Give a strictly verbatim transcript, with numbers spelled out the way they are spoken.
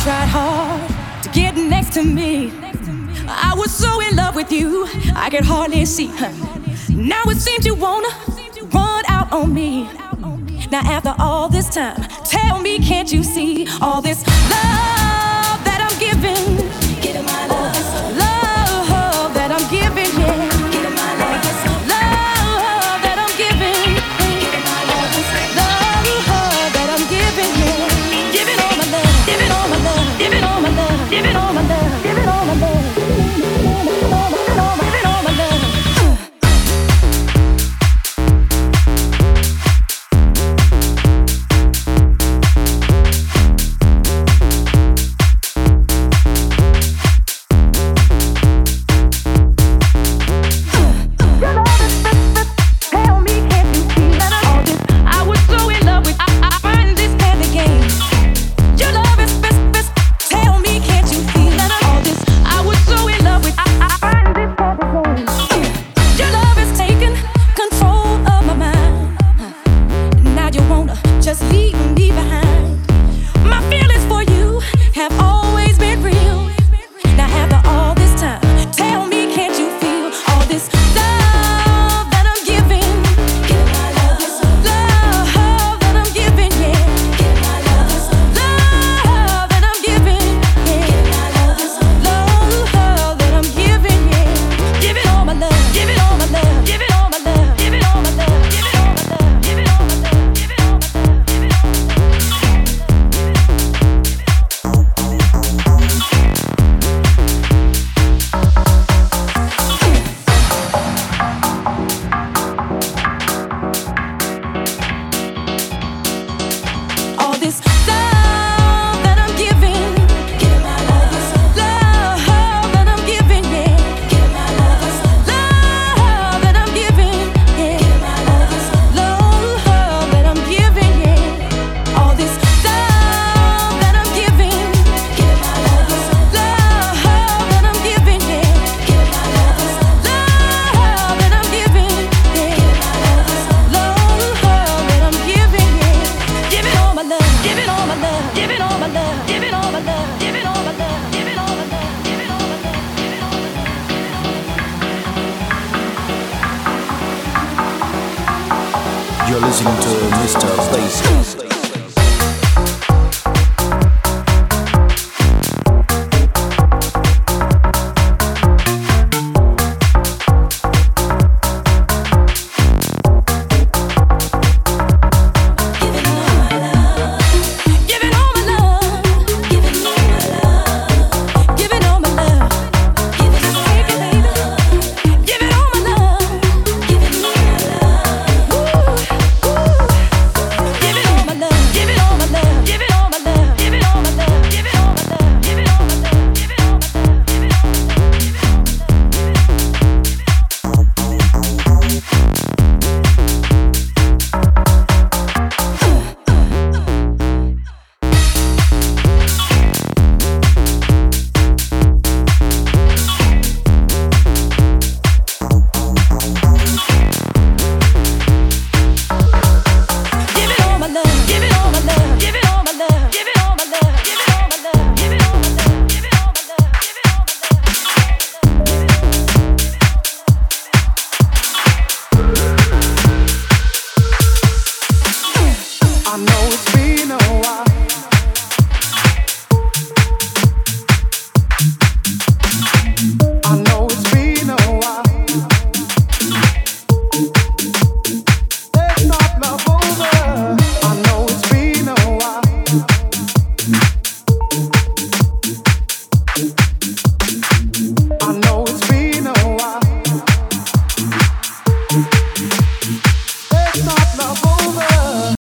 tried hard to get next to me. I was so in love with you, I could hardly see. Now it seems you wanna run out on me. Now after all this time, tell me, can't you see all this love that I'm giving? Give my love, love that I'm giving, yeah. Give my love, love that I'm giving. Give my love, love that I'm giving, yeah. Give it all my love, give it all my love, give it all my love, give it all my love, give it all my love. You're listening to Mister Bass.